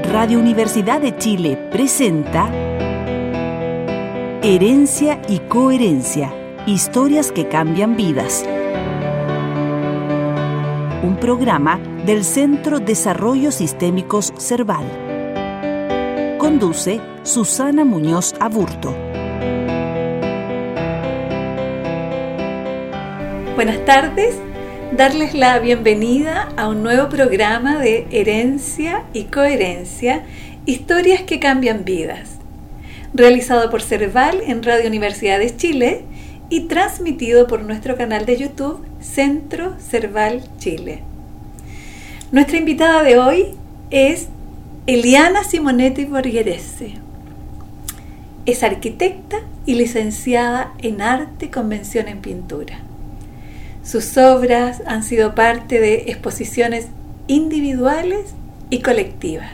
Radio Universidad de Chile presenta Herencia y Coherencia, historias que cambian vidas. Un programa del Centro Desarrollo Sistémicos Cerval. Conduce Susana Muñoz Aburto. Buenas tardes, darles la bienvenida a un nuevo programa de Herencia y Coherencia, historias que cambian vidas, realizado por Cerval en Radio Universidad de Chile y transmitido por nuestro canal de YouTube Centro Cerval Chile. Nuestra invitada de hoy es Eliana Simonetti Borgherese. Es arquitecta y licenciada en Arte con mención en Pintura. Sus obras han sido parte de exposiciones individuales y colectivas.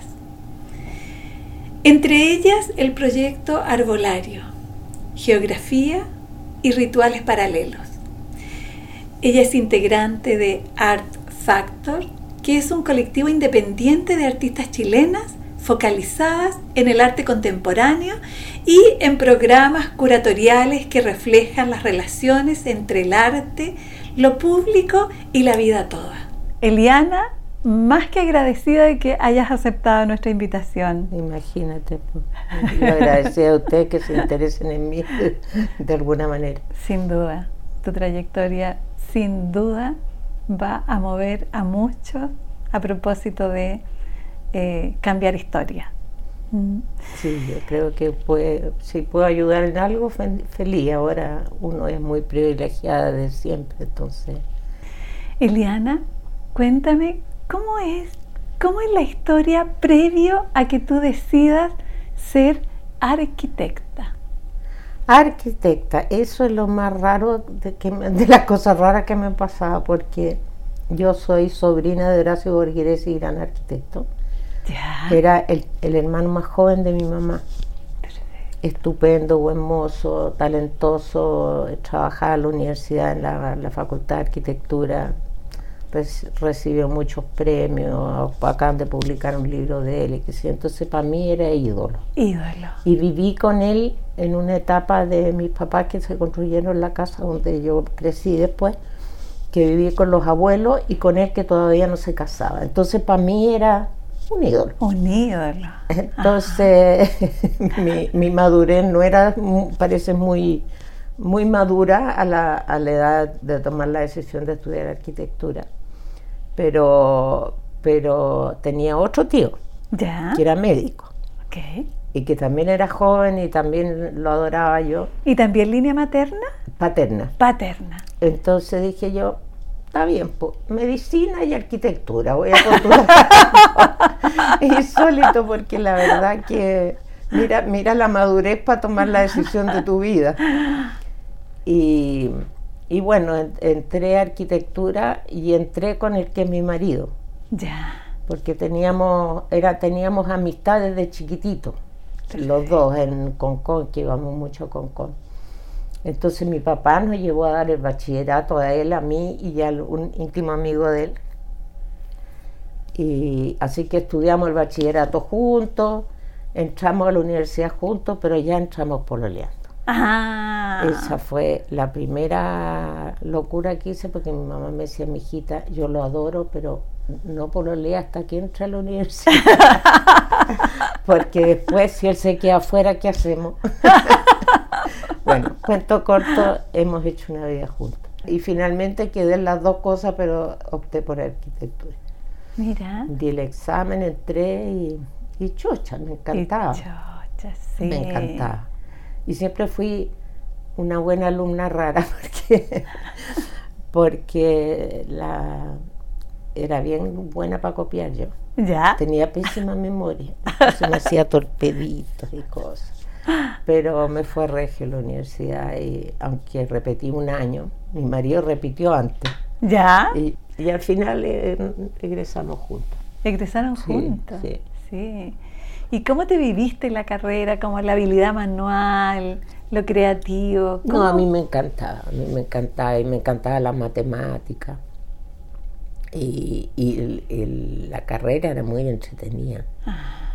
Entre ellas el proyecto Arbolario, Geografía y Rituales Paralelos. Ella es integrante de Art Factor, que es un colectivo independiente de artistas chilenas focalizadas en el arte contemporáneo y en programas curatoriales que reflejan las relaciones entre el arte, lo público y la vida toda. Eliana, más que agradecida de que hayas aceptado nuestra invitación. Imagínate, lo agradecida a usted que se interesen en mí de alguna manera. Sin duda, tu trayectoria sin duda va a mover a muchos a propósito de cambiar historia. Sí, yo creo que si puedo ayudar en algo, feliz. Ahora uno es muy privilegiada de siempre, entonces. Eliana, cuéntame, ¿cómo es la historia previo a que tú decidas ser arquitecta? Arquitecta, eso es lo más raro de las cosas raras que me han pasado, porque yo soy sobrina de Horacio Borgherese, gran arquitecto. Ya. Era el hermano más joven de mi mamá. Perfecto. Estupendo, buen mozo, talentoso, trabajaba en la universidad, en la Facultad de Arquitectura, recibió muchos premios, acaban de publicar un libro de él, entonces para mí era ídolo. Y viví con él en una etapa de mis papás que se construyeron la casa donde yo crecí después, que viví con los abuelos y con él que todavía no se casaba. Entonces para mí era un ídolo. Entonces mi madurez no era, parece muy madura a la edad de tomar la decisión de estudiar arquitectura, pero tenía otro tío, ¿ya?, que era médico. Okay. Y que también era joven y también lo adoraba yo. ¿Y también línea materna? Paterna. Entonces dije yo, está bien, medicina y arquitectura, voy a postular. Insólito, porque la verdad que mira la madurez para tomar la decisión de tu vida. Y bueno, entré a arquitectura y entré con el que es mi marido. Ya. Porque teníamos amistad desde chiquitito, los dos en Concón, que íbamos mucho a Concón. Entonces mi papá nos llevó a dar el bachillerato a él, a mí y a un íntimo amigo de él. Y así que estudiamos el bachillerato juntos, entramos a la universidad juntos, pero ya entramos pololeando. Esa fue la primera locura que hice, porque mi mamá me decía, mijita, yo lo adoro, pero no pololea hasta que entre a la universidad. Porque después, si él se queda afuera, ¿qué hacemos? Bueno, cuento corto, hemos hecho una vida juntos. Y finalmente quedé en las dos cosas, pero opté por arquitectura. Mira. Di el examen, entré y chocha, me encantaba. Sí. Me encantaba. Y siempre fui una buena alumna rara, porque era bien buena para copiar yo. ¿Ya? Tenía pésima memoria, entonces me hacía torpeditos y cosas. Pero me fue regio en la universidad, y aunque repetí un año, mi marido repitió antes. ¿Ya? Y al final egresamos juntos. ¿Egresaron juntos? Sí. ¿Y cómo te viviste la carrera? ¿Cómo la habilidad manual, lo creativo? ¿Cómo? No, a mí me encantaba y me encantaba la matemática. Y la carrera era muy entretenida.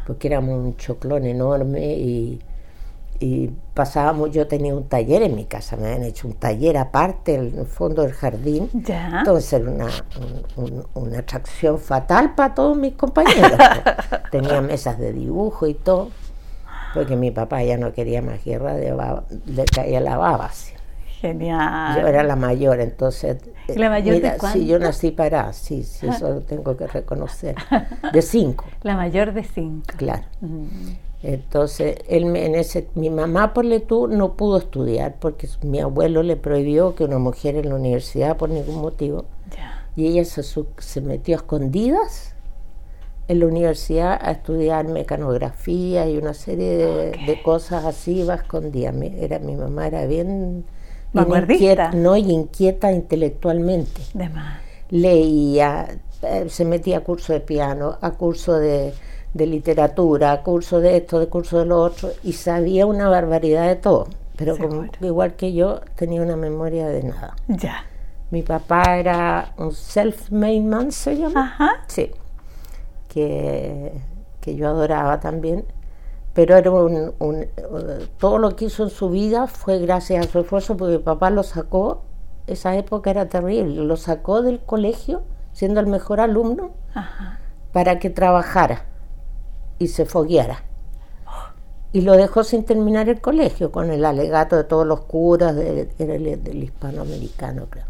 porque éramos un choclón enorme y pasábamos, yo tenía un taller en mi casa, me habían hecho un taller aparte en el fondo del jardín, Ya. entonces era una atracción fatal para todos mis compañeros. Tenía mesas de dibujo y todo, porque mi papá ya no quería más guerra, le caía la baba así. Genial. Yo era la mayor, entonces... ¿La mayor mira, de cuánto? sí, yo nací para, sí, eso lo tengo que reconocer, de 5. La mayor de 5. Claro. Entonces, mi mamá, ponle tú, no pudo estudiar porque mi abuelo le prohibió que una mujer en la universidad por ningún motivo. Ya. Y ella se metió a escondidas en la universidad a estudiar mecanografía y una serie de cosas así, iba escondida. Mi mamá era bien vanguardista. Inquieta intelectualmente. De más. Leía, se metía a curso de piano, a curso de literatura, curso de esto, de curso de lo otro, y sabía una barbaridad de todo, pero igual que yo tenía una memoria de nada. Ya. Mi papá era un self-made man, se llama. Ajá. Sí, que yo adoraba también, pero era todo lo que hizo en su vida fue gracias a su esfuerzo, porque mi papá lo sacó, esa época era terrible, lo sacó del colegio siendo el mejor alumno. Ajá. Para que trabajara y se fogueara. Y lo dejó sin terminar el colegio, con el alegato de todos los curas del hispanoamericano, creo.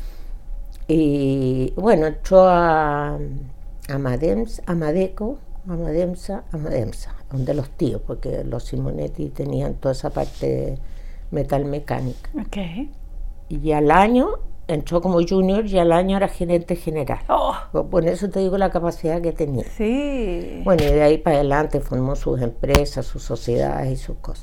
Y bueno, entró a Amademsa, donde los tíos, porque los Simonetti tenían toda esa parte metalmecánica. Okay. Y al año entró como junior y al año era gerente general. Oh. Por eso te digo la capacidad que tenía. Sí. Bueno, y de ahí para adelante formó sus empresas, sus sociedades y sus cosas.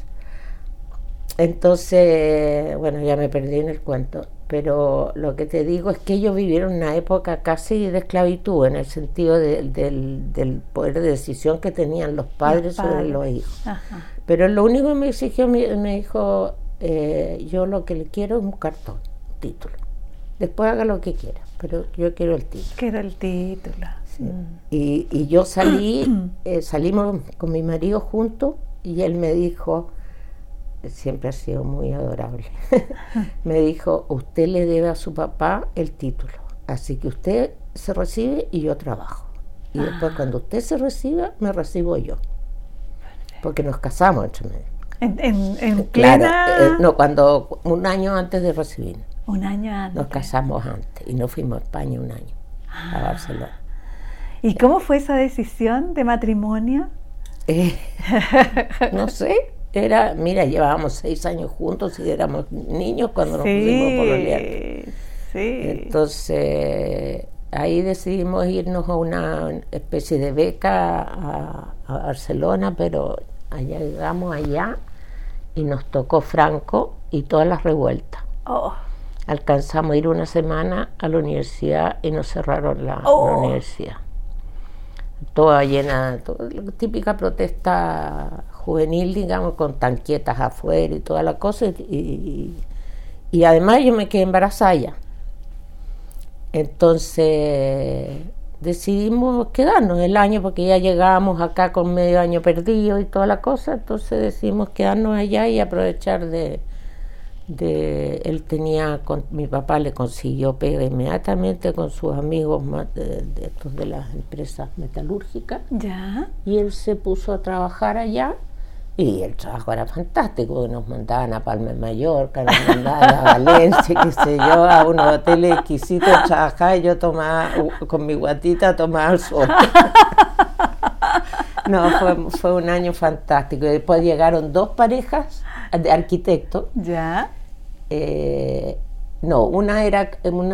Entonces, bueno, ya me perdí en el cuento, pero lo que te digo es que ellos vivieron una época casi de esclavitud, en el sentido del poder de decisión que tenían los padres sobre los hijos. Ajá. Pero lo único que me exigió, me dijo, yo lo que le quiero es un cartón, un título. Después haga lo que quiera, pero yo quiero el título. Quiero el título. Sí. Y yo salimos con mi marido juntos y él me dijo, siempre ha sido muy adorable, me dijo, usted le debe a su papá el título, así que usted se recibe y yo trabajo. Y después cuando usted se reciba, me recibo yo. Porque nos casamos entre medio. En plena... Claro, no, cuando un año antes de recibirnos. Un año antes. Nos casamos antes y nos fuimos a España un año, a Barcelona. ¿Y cómo fue esa decisión de matrimonio? No sé, mira, llevábamos 6 años juntos y éramos niños cuando nos pusimos pololear. Sí. Entonces, ahí decidimos irnos a una especie de beca a Barcelona, pero llegamos allá y nos tocó Franco y todas las revueltas. Oh. Alcanzamos a ir una semana a la universidad y nos cerraron la universidad. Toda llena, la típica protesta juvenil, digamos, con tanquetas afuera y toda la cosa. Y además yo me quedé embarazada ya. Entonces decidimos quedarnos el año, porque ya llegábamos acá con medio año perdido y toda la cosa. Entonces decidimos quedarnos allá y aprovechar mi papá le consiguió pega inmediatamente con sus amigos de las empresas metalúrgicas. Ya. Y él se puso a trabajar allá y el trabajo era fantástico. Nos mandaban a Palma de Mallorca, nos mandaban a Valencia, qué sé yo, a unos hoteles exquisitos, trabajaba y yo tomaba con mi guatita, tomaba el sol. No, fue un año fantástico. Y después llegaron 2 parejas de arquitectos. Ya. No, una era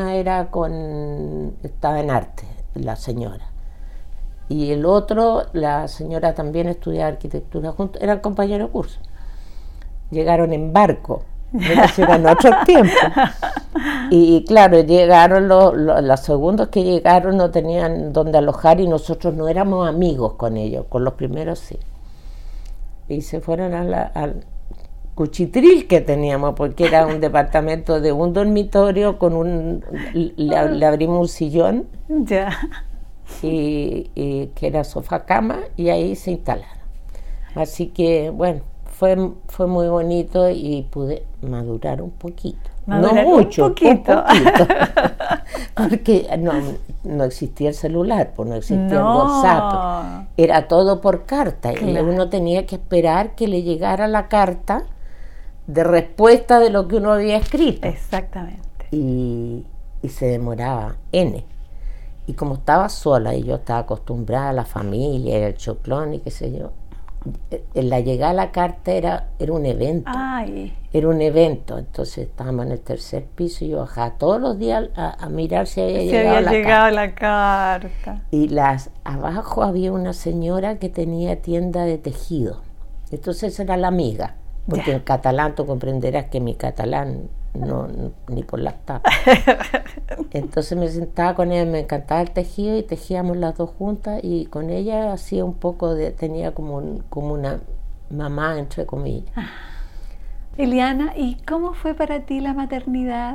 estaba en arte, la señora. Y el otro, la señora también estudiaba arquitectura juntos, eran compañeros de curso. Llegaron en barco, eran otros tiempos. Y claro, llegaron los segundos que llegaron, no tenían dónde alojar y nosotros no éramos amigos con ellos, con los primeros sí. Y se fueron al cuchitril que teníamos, porque era un departamento de un dormitorio con le abrimos un sillón. Ya. y que era sofá cama, y ahí se instalaron. Así que bueno, fue muy bonito y pude madurar un poquito. No mucho, un poquito. Porque no existía el celular, pues no existía el WhatsApp. Era todo por carta, y uno tenía que esperar que le llegara la carta de respuesta de lo que uno había escrito. Exactamente. Y se demoraba N. Y como estaba sola y yo estaba acostumbrada a la familia y al choclón y qué sé yo, la llegada a la carta era un evento. Ay. Era un evento. Entonces estábamos en el tercer piso y yo bajaba todos los días a mirar si había llegado la carta. Y abajo había una señora que tenía tienda de tejido. Entonces era la amiga. Porque en catalán tú comprenderás que mi catalán no ni por las tapas. Entonces me sentaba con ella, me encantaba el tejido y tejíamos las dos juntas, y con ella hacía un poco tenía como una mamá, entre comillas. Eliana, ¿y cómo fue para ti la maternidad?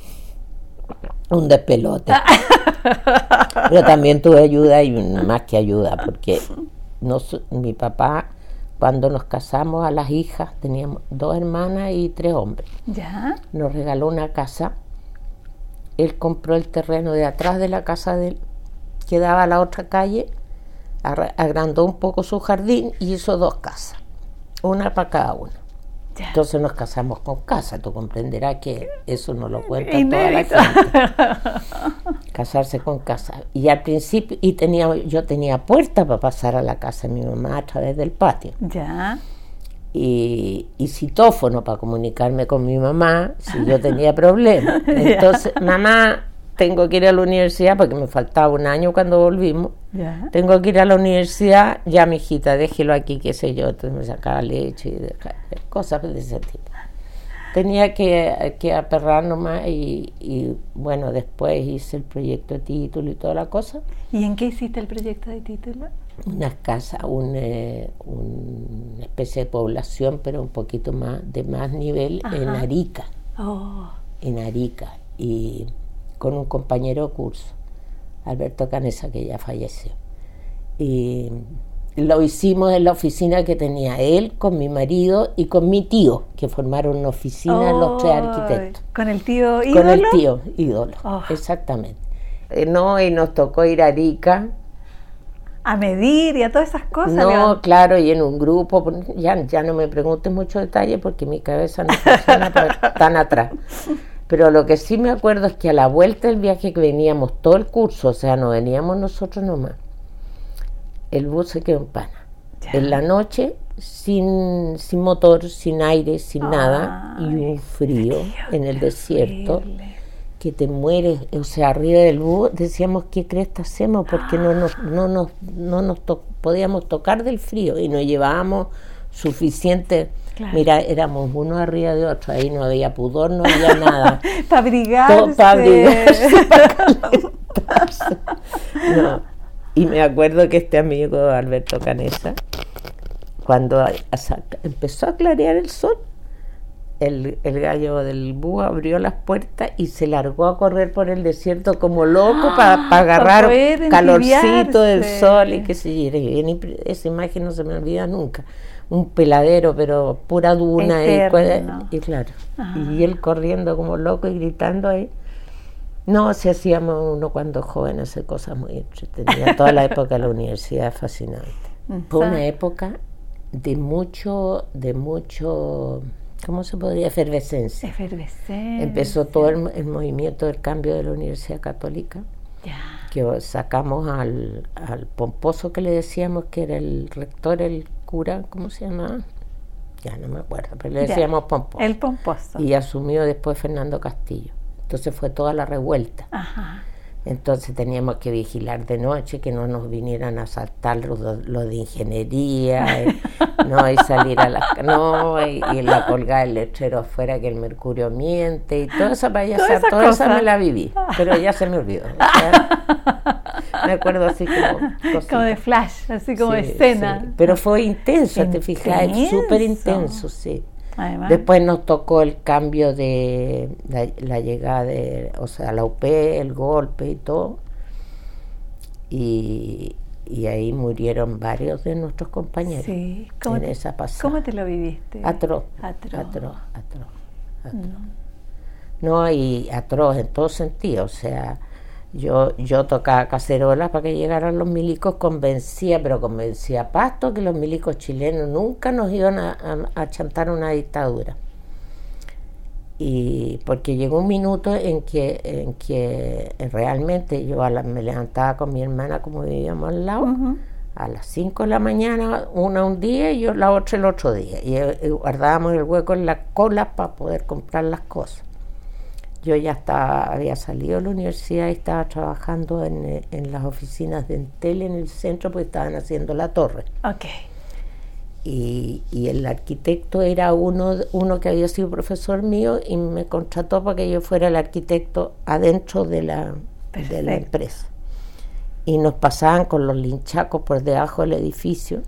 Un despelote. Pero también tuve ayuda, y más que ayuda, porque mi papá, cuando nos casamos a las hijas, teníamos 2 hermanas y 3 hombres. ¿Ya? Nos regaló una casa. Él compró el terreno de atrás de la casa de él, que daba a la otra calle, agrandó un poco su jardín y hizo 2 casas, una para cada uno. Ya. Entonces nos casamos con casa. Tú comprenderás que eso no lo cuenta toda la gente. Casarse con casa. Y al principio, yo tenía puerta para pasar a la casa de mi mamá a través del patio. Ya. Y citófono para comunicarme con mi mamá si yo tenía problemas. Entonces, mamá, tengo que ir a la universidad, porque me faltaba un año cuando volvimos. Ya. Tengo que ir a la universidad, ya mi hijita, déjelo aquí, qué sé yo. Entonces me sacaba leche y cosas de ese tipo. Tenía que aperrar nomás, y bueno, después hice el proyecto de título y toda la cosa. ¿Y en qué hiciste el proyecto de título? Una casa, una especie de población, pero un poquito más de más nivel. Ajá. En Arica. En Arica, y con un compañero de curso, Alberto Canesa, que ya falleció. Y lo hicimos en la oficina que tenía él, con mi marido y con mi tío, que formaron una oficina, los 3 arquitectos. ¿Con el tío ídolo? Con el tío ídolo, exactamente. Y nos tocó ir a Arica. A medir y a todas esas cosas. No, claro, y en un grupo. Ya no me preguntes muchos detalles, porque mi cabeza no funciona tan atrás. Pero lo que sí me acuerdo es que a la vuelta del viaje, que veníamos todo el curso, o sea, no veníamos nosotros nomás, el bus se quedó en pana. Ya. En la noche, sin motor, sin aire, sin nada, y un frío en el desierto, que te mueres. O sea, arriba del bus decíamos, ¿qué cresta hacemos? Porque no nos podíamos tocar del frío, y nos llevábamos suficiente. Claro. Mira, éramos uno arriba de otro, ahí no había pudor, no había nada. Para abrigarse. Para abrigarse, para calentarse. No. Y me acuerdo que este amigo, Alberto Canesa, cuando empezó a clarear el sol, el gallo del búho abrió las puertas y se largó a correr por el desierto como loco para agarrar calorcito del sol y qué sé yo. Esa imagen no se me olvida nunca. Un peladero, pero pura duna. Y claro. Y él corriendo como loco y gritando ahí. No, si hacíamos uno cuando joven, hace cosas muy entretenidas. Toda la época de la universidad es fascinante. Fue una época de mucho, ¿cómo se podría? Efervescencia. Empezó todo el movimiento del cambio de la Universidad Católica. Ya. Que sacamos al pomposo, que le decíamos, que era el rector, el cura, ¿cómo se llamaba? Ya no me acuerdo, pero le decíamos pomposo. El pomposo. Y asumió después Fernando Castillo. Entonces fue toda la revuelta. Ajá. Entonces teníamos que vigilar de noche, que no nos vinieran a asaltar los de ingeniería, y salir a y la colgada del letrero afuera, que el mercurio miente, y toda esa payasada, toda esa me la viví, pero ya se me olvidó. Me acuerdo así como de flash, así como de escena. Sí. Pero fue intenso, te fijas, súper intenso, sí. Además. Después nos tocó el cambio de la llegada de, o sea, la UP, el golpe y todo. y ahí murieron varios de nuestros compañeros. Sí. En esa pasada. ¿Cómo te lo viviste? Atroz. No, y atroz en todo sentido. O sea, yo tocaba cacerolas para que llegaran los milicos, convencía a Pasto que los milicos chilenos nunca nos iban a chantar una dictadura. Y porque llegó un minuto en que realmente yo me levantaba con mi hermana, como vivíamos al lado, a las 5 de la mañana, una un día y yo la otra el otro día, y guardábamos el hueco en las colas para poder comprar las cosas. Yo ya había salido de la universidad y estaba trabajando en las oficinas de Entel en el centro, porque estaban haciendo la torre. Okay. Y el arquitecto era uno que había sido profesor mío y me contrató para que yo fuera el arquitecto adentro de la empresa. Y nos pasaban con los linchacos por debajo del edificio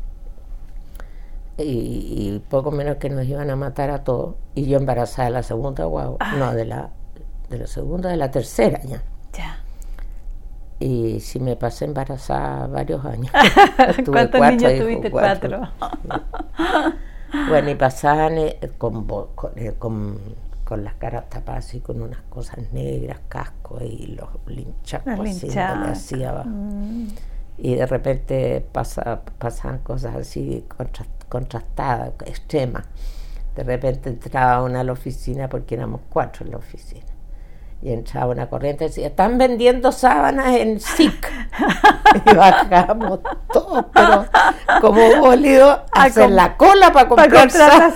y poco menos que nos iban a matar a todos. Y yo embarazada de la segunda guagua, no, de la segunda, de la tercera ya. Y sí me pasé embarazada varios años. ¿Cuántos niños tuviste? 4. Bueno, y pasaban con las caras tapadas y con unas cosas negras, cascos y los linchacos así abajo. Y de repente pasaban cosas así contrastadas, extremas. De repente entraba una a la oficina, porque éramos 4 en la oficina. Y entraba una corriente y decía: están vendiendo sábanas en SIC. Y bajamos todos, pero como bólidos, a hacer la cola para comprar sábanas.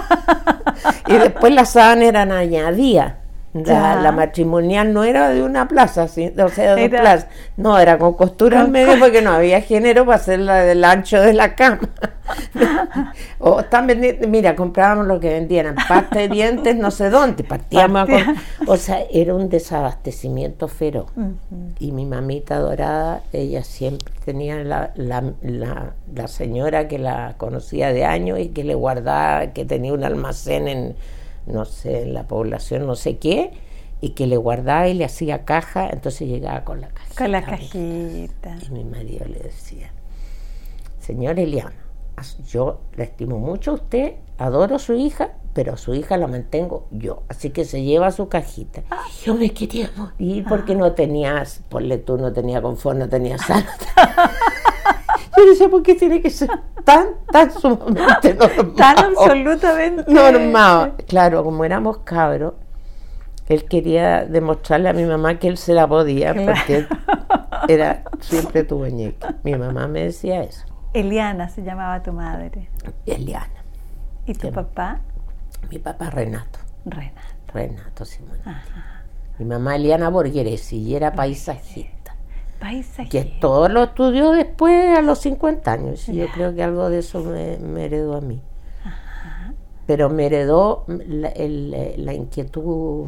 Y después las sábanas eran añadidas. La matrimonial no era de una plaza, o sea, de 2 plazas. No, era con costura al medio, porque no había género para hacerla del ancho de la cama. O están vendiendo, mira, comprábamos lo que vendían, pasta de dientes, no sé dónde, partíamos o sea, era un desabastecimiento feroz. Y mi mamita adorada, ella siempre tenía la señora que la conocía de años y que le guardaba, que tenía un almacén en, no sé, en la población, no sé qué, y que le guardaba y le hacía caja, entonces llegaba con la cajita. Con la cajita. Y mi marido le decía: señora Eliana, yo la estimo mucho a usted, adoro a su hija, pero a su hija la mantengo yo, así que se lleva su cajita. Yo me quería morir porque no tenías, ponle tú, no tenía confort, no tenía sal. Yo decía: ¿por qué tiene que ser tan sumamente normal? Tan absolutamente normal. Claro, como éramos cabros, él quería demostrarle a mi mamá que él se la podía, porque siempre tu muñeca. Mi mamá me decía eso. Eliana se llamaba tu madre. Eliana. ¿Y tu papá? Mi papá Renato. Renato Simón. Mi mamá Eliana Borgheresi, y era paisajista. Que todo lo estudió después a los 50 años. Y yo creo que algo de eso me heredó a mí. Pero me heredó la inquietud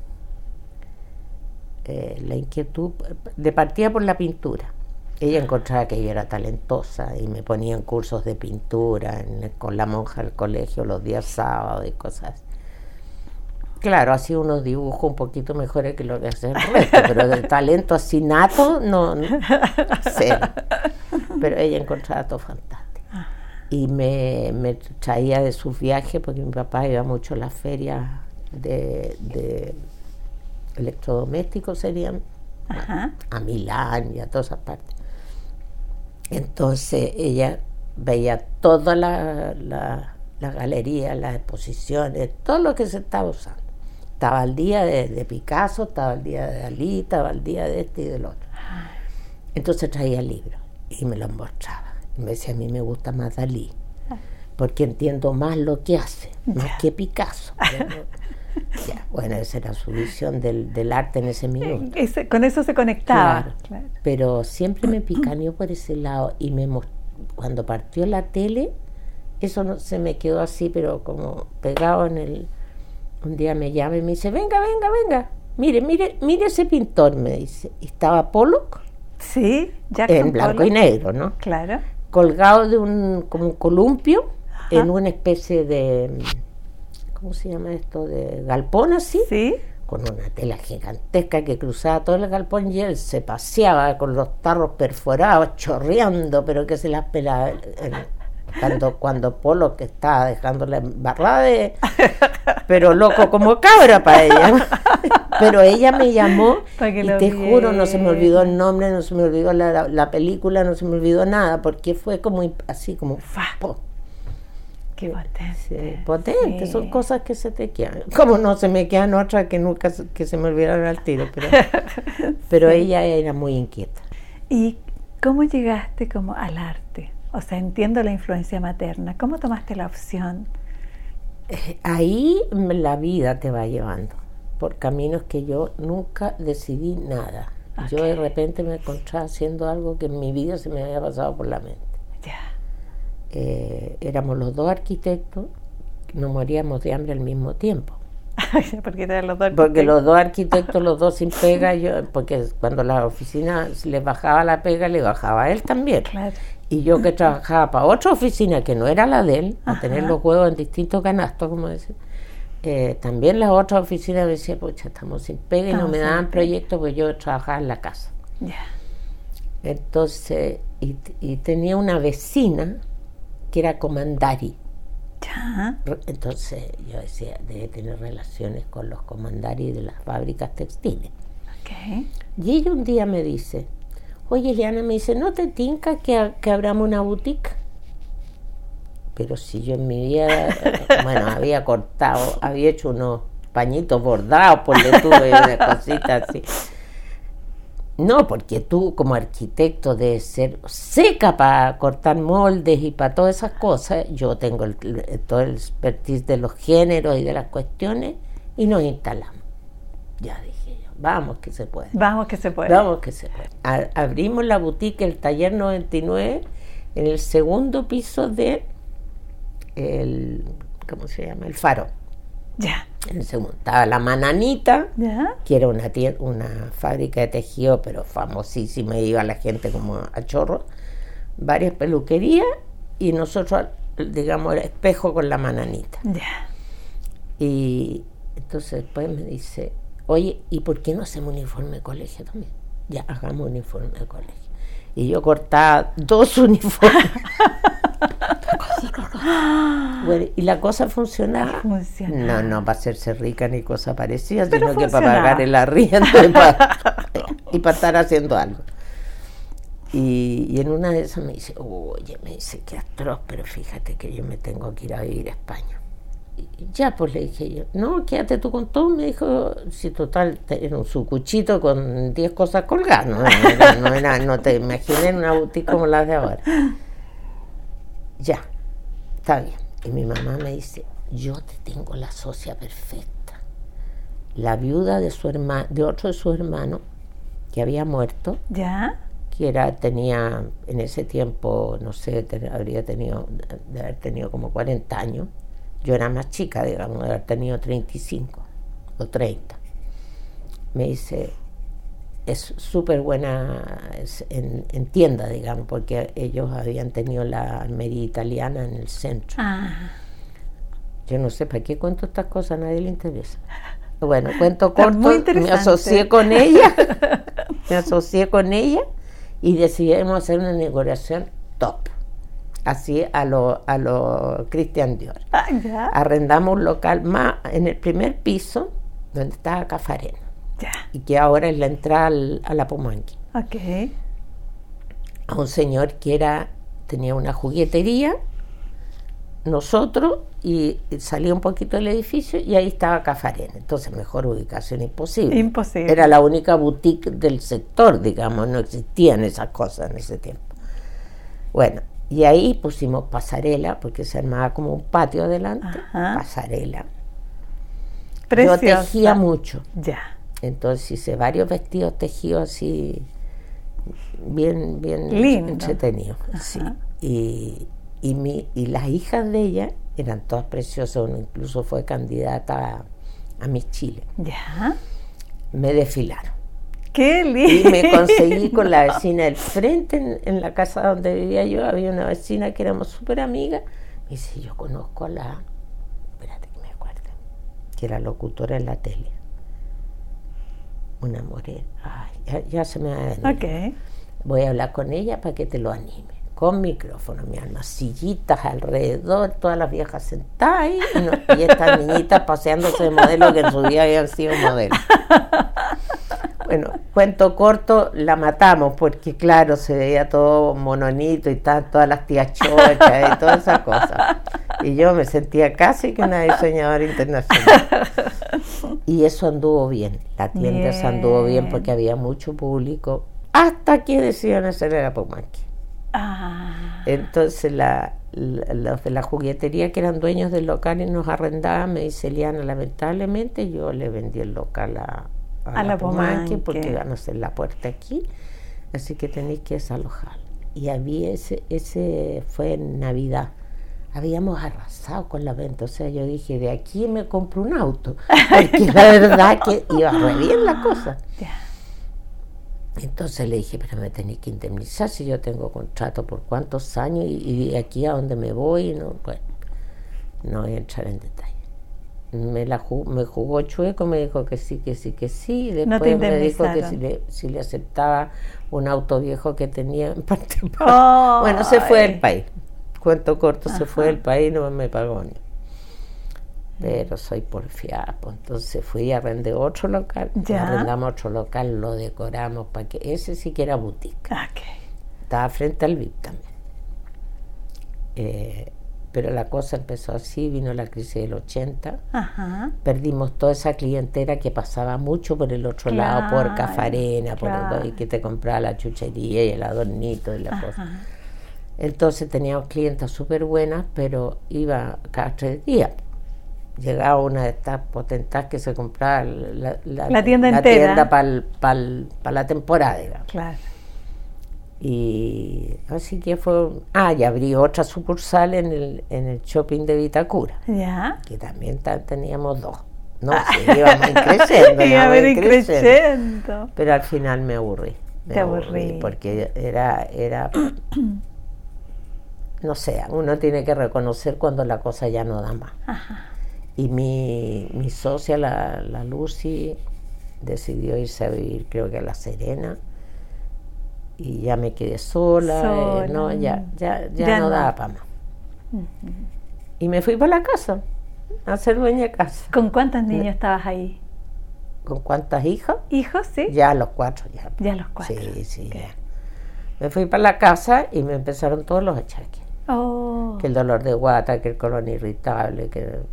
de partida por la pintura. Ella encontraba que yo era talentosa y me ponía en cursos de pintura con la monja del colegio los días sábados y cosas. Claro, hacía unos dibujos un poquito mejores que lo que hacía el resto, pero de talento así nato, no cero. Pero ella encontraba todo fantástico. Y me traía de sus viajes, porque mi papá iba mucho a las ferias de electrodomésticos, serían, a Milán y a todas esas partes. Entonces ella veía toda la galería, las exposiciones, todo lo que se estaba usando. Estaba al día de Picasso, estaba al día de Dalí, estaba al día de este y del otro. Entonces traía libros y me los mostraba. Y me decía: a mí me gusta más Dalí, porque entiendo más lo que hace, más que Picasso. Bueno, esa era su visión del arte en ese minuto. Con eso se conectaba. Claro. Pero siempre me picaneó por ese lado, y cuando partió la tele, eso no se me quedó así, pero como pegado en el... Un día me llama y me dice: venga, mire ese pintor, me dice. Y estaba Pollock, en blanco y negro, ¿no? Claro. Colgado de como un columpio, en una especie de... ¿cómo se llama esto? De galpón así. con una tela gigantesca que cruzaba todo el galpón y él se paseaba con los tarros perforados, chorreando, pero que se las pelaba. Cuando Polo, que estaba dejándola embarrada, pero loco como cabra para ella. Pero ella me llamó y te juro, no se me olvidó el nombre, no se me olvidó la película, no se me olvidó nada, porque fue como así como ¡po! Qué potente. Sí, potente, sí. Son cosas que se te quedan. Como no se me quedan otras que nunca que se me olvidaron al tiro, pero sí. Ella era muy inquieta. ¿Y cómo llegaste como al arte? O sea, entiendo la influencia materna. ¿Cómo tomaste la opción? Ahí la vida te va llevando por caminos que yo nunca decidí nada. Okay. Yo de repente me encontraba haciendo algo que en mi vida se me había pasado por la mente. Ya. Éramos los dos arquitectos, nos moríamos de hambre al mismo tiempo. Porque los dos arquitectos, los dos sin pega, porque cuando la oficina les bajaba la pega, le bajaba a él también. Claro. Y yo que trabajaba para otra oficina que no era la de él, a tener los huevos en distintos canastos, como decir, también la otra oficina me decía, pucha, estamos sin pega y no me daban proyectos porque yo trabajaba en la casa. Yeah. Entonces, y tenía una vecina que era comandari. Yeah. Entonces yo decía, debe tener relaciones con los comandari de las fábricas textiles. Okay. Y ella un día me dice, oye, Liana, me dice, ¿no te tinca que abramos una boutique? Pero si yo en mi vida, bueno, había cortado, había hecho unos pañitos bordados, por le tuve una cosita así. No, porque tú como arquitecto debes ser seca para cortar moldes y para todas esas cosas. Yo tengo todo el expertise de los géneros y de las cuestiones y nos instalamos. Ya dije yo, vamos que se puede. Vamos que se puede. Vamos que se puede. Abrimos la boutique, el Taller 99, en el segundo piso de ¿cómo se llama? El Faro. Ya. En el segundo estaba la Mananita, ¿ya? Que era una fábrica de tejido, pero famosísima, iba la gente como a chorro, varias peluquerías, y nosotros, digamos, era espejo con la Mananita. Ya. Y entonces después me dice, oye, ¿y por qué no hacemos uniforme de colegio también? Ya, hagamos uniforme de colegio. Y yo cortaba 2 uniformes. Bueno, y la cosa funcionaba. No para hacerse rica ni cosa parecida, pero sino que para pagar el arriendo y para estar haciendo algo. Y en una de esas me dice, oye, me dice, qué atroz, pero fíjate que yo me tengo que ir a vivir a España. Y ya, pues le dije yo, no, quédate tú con todo. Me dijo, si total, era un sucuchito con 10 cosas colgadas. No te imaginé en una boutique como las de ahora. Ya, está bien. Y mi mamá me dice, yo te tengo la socia perfecta. La viuda de otro de sus hermanos, que había muerto. ¿Ya? Que tenía en ese tiempo, no sé, de haber tenido como 40 años. Yo era más chica, digamos, de haber tenido 35 o 30. Me dice, es súper buena en tienda, digamos, porque ellos habían tenido la armería italiana en el centro. Ah. Yo no sé para qué cuento estas cosas, a nadie le interesa. Bueno, cuento corto, me asocié con ella y decidimos hacer una negociación top. Así a lo Christian Dior. ¿Ya? Arrendamos un local más en el primer piso donde estaba Cafarena. Ya. Y que ahora es la entrada a la Pumanqui. Okay. A un señor que tenía una juguetería, nosotros, y salía un poquito del edificio y ahí estaba Cafarena. Entonces, mejor ubicación imposible. Imposible. Era la única boutique del sector, digamos, no existían esas cosas en ese tiempo. Bueno, y ahí pusimos pasarela, porque se armaba como un patio adelante. Ajá. Pasarela. Preciosa. Yo tejía mucho. Ya. Entonces hice varios vestidos tejidos así, bien lindo, entretenidos. Sí. Y las hijas de ella eran todas preciosas, uno incluso fue candidata a Miss Chile. Ya. Me desfilaron. ¡Qué lindo! Y me conseguí con la vecina del frente, en la casa donde vivía yo, había una vecina que éramos súper amigas. Me dice, yo conozco a espérate que me acuerdo, que era locutora en la tele. una morena. Ay, ya se me va a venir. Ok. Voy a hablar con ella para que te lo anime. Con micrófono, mi alma, sillitas alrededor, todas las viejas sentadas ahí, y estas niñitas paseándose de modelo que en su vida habían sido modelos. Bueno, cuento corto, la matamos porque claro, se veía todo mononito y estaban todas las tías chochas y todas esas cosas. Y yo me sentía casi que una diseñadora internacional. Y eso anduvo bien, la tienda se anduvo bien porque había mucho público, hasta que decidieron hacer el Apumanque. Entonces los de la juguetería que eran dueños del local y nos arrendaban, me dice Eliana, lamentablemente yo le vendí el local a la Apumanque porque van a hacer la puerta aquí, así que tenéis que desalojar. Y había ese fue en Navidad, habíamos arrasado con la venta, o sea, yo dije, de aquí me compro un auto, porque la verdad que iba re bien la cosa. Entonces le dije, pero me tenéis que indemnizar si yo tengo contrato por cuántos años y de aquí a donde me voy, no, bueno, no voy a entrar en detalle. Me jugó chueco, me dijo que sí, y después me dijo que si le aceptaba un auto viejo que tenía en parte. Bueno, se fue del país, cuento corto, se fue del país, no me pagó ni. Pero soy porfiada, pues entonces fui y arrendé otro local, arrendamos otro local, lo decoramos para que ese sí que era boutique. Estaba frente al VIP también. Pero la cosa empezó así, vino la crisis del 80, perdimos toda esa clientela que pasaba mucho por el otro lado, por Cafarena, y que te compraba la chuchería y el adornito y la cosa. Entonces teníamos clientas súper buenas, pero iba cada 3 días. Llegaba una de estas potentadas que se compraba la tienda entera para la temporada, digamos. Claro. Y así que fue. Y abrí otra sucursal en el shopping de Vitacura. Que también teníamos 2. No sé, íbamos creciendo. Pero al final me aburrí. Te aburrí. Porque era no sé, uno tiene que reconocer cuando la cosa ya no da más. Y mi socia, la Lucy, decidió irse a vivir, creo que a La Serena, y ya me quedé sola. No, ya no daba para más. Y me fui para la casa, a ser dueña de casa. ¿Con cuántos niños estabas ahí? ¿Con cuántas hijas? ¿Hijos, sí? Ya los 4. Ya los 4. Sí, okay. Ya. Me fui para la casa y me empezaron todos los achaques. Que el dolor de guata, que el colon irritable,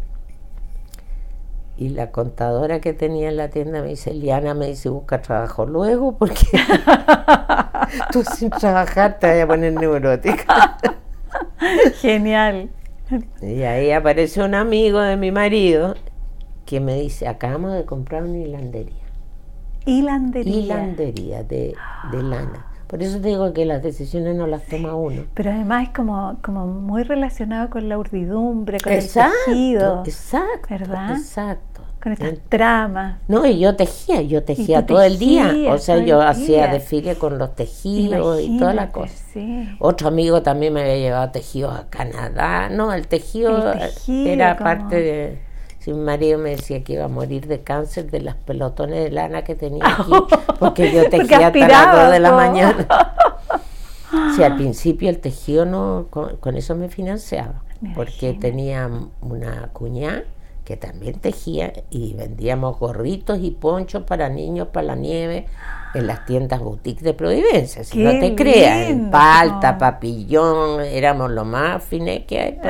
y la contadora que tenía en la tienda me dice, Eliana, me dice, busca trabajo luego porque tú sin trabajar te vas a poner neurótica. Genial. Y ahí apareció un amigo de mi marido que me dice, acabamos de comprar una hilandería. Hilandería de lana. Por eso te digo que las decisiones no las toma uno. Pero además es como muy relacionado con la urdidumbre, con el tejido. Exacto, ¿verdad? Exacto. Con estas tramas. No, y yo tejía todo el día. O sea, yo hacía desfile con los tejidos y toda la cosa. Sí. Otro amigo también me había llevado tejidos a Canadá. No, el tejido era parte de... Si mi marido me decía que iba a morir de cáncer de las pelotones de lana que tenía aquí, porque yo tejía hasta las 2 de la mañana. Sí, al principio el tejido no, con eso me financiaba, porque tenía una cuñada que también tejía y vendíamos gorritos y ponchos para niños para la nieve en las tiendas boutique de Providencia. Si no te creas, en Palta, Papillón, éramos lo más fines que hay.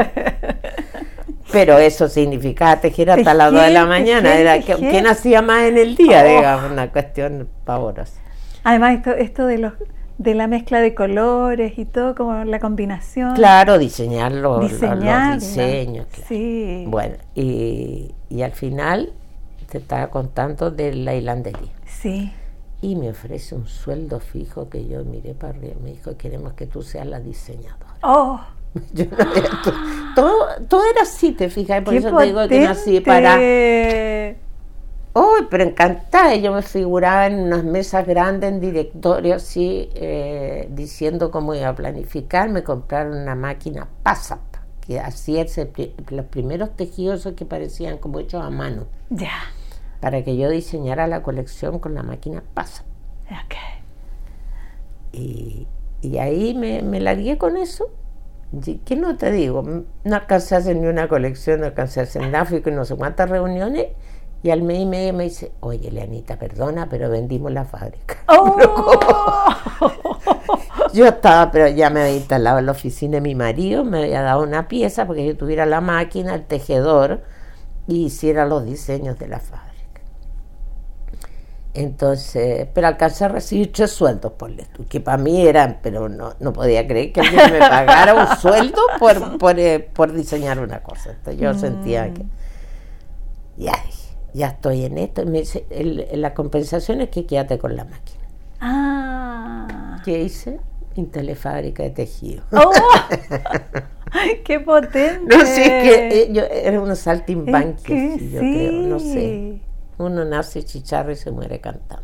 Pero eso significaba tejer hasta las 2 de la mañana. Era ¿quién hacía más en el día? Digamos, una cuestión pavorosa. Además, esto de la mezcla de colores y todo, como la combinación. Claro, diseñar los diseños. Claro. Sí. Bueno, y al final te estaba contando de la hilandería. Sí. Y me ofrece un sueldo fijo que yo miré para arriba. Me dijo, queremos que tú seas la diseñadora. Yo todo era así, te fijas, por eso te digo que nací para... pero encantada, yo me figuraba en unas mesas grandes en directorio así, diciendo cómo iba a planificar. Me compraron una máquina PASAP que hacía los primeros tejidos que parecían como hechos a mano. para que yo diseñara la colección con la máquina PASA. Okay. Y ahí me largué con eso. ¿Qué no te digo? No alcancé a hacer ni una colección, no alcancé a hacer nada, fui con no sé cuántas reuniones y al mes y medio me dice, oye, Leanita, perdona, pero vendimos la fábrica. Yo estaba, pero ya me había instalado en la oficina de mi marido, me había dado una pieza porque yo tuviera la máquina, el tejedor y hiciera los diseños de la fábrica. Entonces, pero alcancé a recibir 3 sueldos por esto, que para mí eran, pero no podía creer que alguien me pagara un sueldo por diseñar una cosa. Entonces yo sentía que ya estoy en esto. Y me dice, la compensación es que quédate con la máquina. ¿Qué hice? Instalé fábrica de tejido. ¡Qué potente! No sé, es que yo era unos saltimbanquis, yo creo, no sé. Uno nace chicharro y se muere cantando.